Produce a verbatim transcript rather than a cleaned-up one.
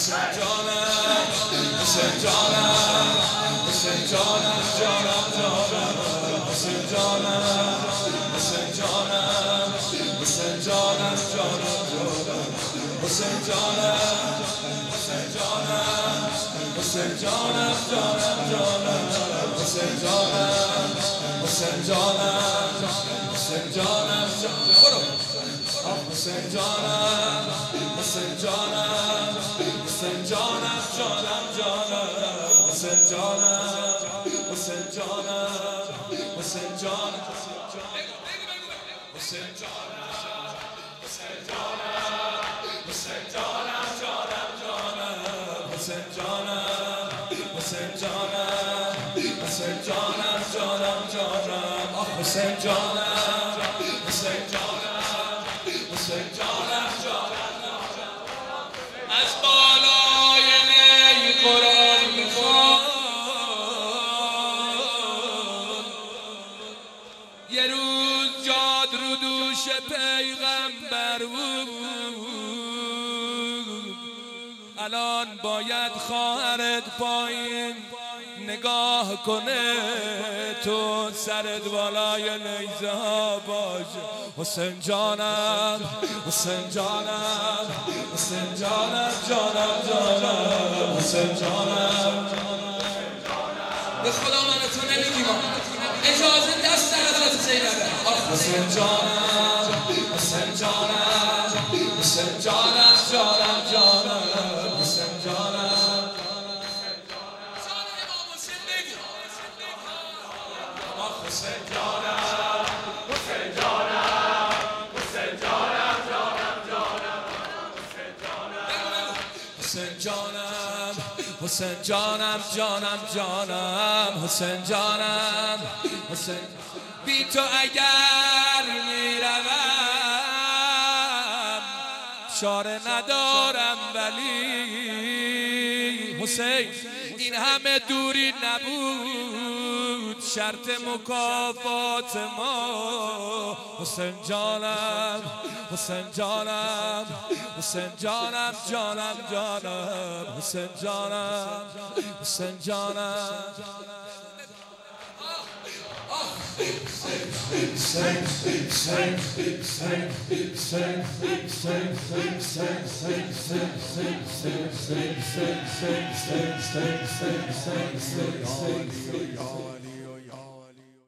حسین جانم حسین جانم حسین جانم جانم جانم حسین جانم حسین جانم حسین جانم جانم جانم حسین جانم حسین جانم حسین جانم جانم جانم حسین جانم حسین جانم حسین جانم برو حسین جانم حسین جانم حسین جانم جانم جانم حسین جانم حسین جانم حسین جانم حسین جانم حسین جانم حسین جانم جانم جانم حسین جانم حسین جانم حسین جانم جانم جانم آخ حسین جانم حسین جانم حسین جانم جانم از بالای نی قرآن میخوان یه روز جاد رو دوش پیغمبر بود الان باید خواهرت پایین نگاه کنه تو سرت بالای نیزه ها باشه حسین جانم حسین جانم حسین جانم جانم جانم حسین جانم به خدا من تو نمیگیم اجازه دست در حضرت زینبه حسین جانم حسین جانم حسین جانم جانم جانم حسین جانم حسین جانم حسین جانم حسین جانم جانم جانم حسین جانم حسین جانم جانم جانم حسین جانم حسین بی تو اگر میروم چاره ندارم ولی حسین این همه دوری نبود شرط مکافات ما حسین جانم حسین جانم حسین جانم جانم جانم حسین جانم حسین جانم Sing,